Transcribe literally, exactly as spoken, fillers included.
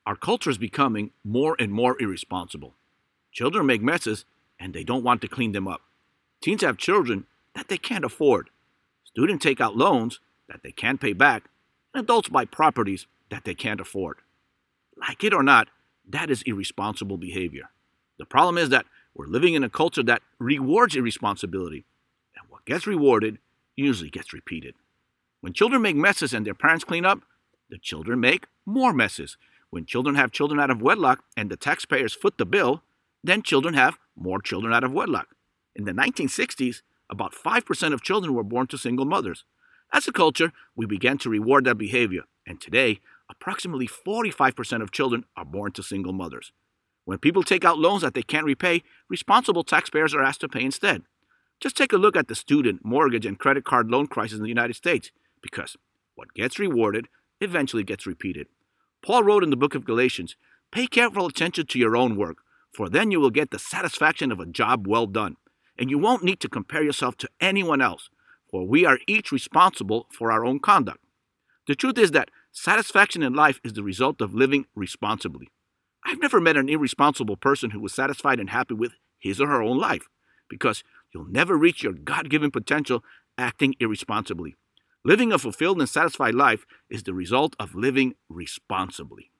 Our culture is becoming more and more irresponsible. Children make messes and they don't want to clean them up. Teens have children that they can't afford. Students take out loans that they can't pay back. And adults buy properties that they can't afford. Like it or not, that is irresponsible behavior. The problem is that we're living in a culture that rewards irresponsibility. And what gets rewarded usually gets repeated. When children make messes and their parents clean up, the children make more messes. When children have children out of wedlock and the taxpayers foot the bill, then children have more children out of wedlock. In the nineteen sixties, about five percent of children were born to single mothers. As a culture, we began to reward that behavior, and today, approximately forty-five percent of children are born to single mothers. When people take out loans that they can't repay, responsible taxpayers are asked to pay instead. Just take a look at the student, mortgage, and credit card loan crisis in the United States, because what gets rewarded eventually gets repeated. Paul wrote in the book of Galatians, "Pay careful attention to your own work, for then you will get the satisfaction of a job well done, and you won't need to compare yourself to anyone else, for we are each responsible for our own conduct." The truth is that satisfaction in life is the result of living responsibly. I've never met an irresponsible person who was satisfied and happy with his or her own life, because you'll never reach your God-given potential acting irresponsibly. Living a fulfilled and satisfied life is the result of living responsibly.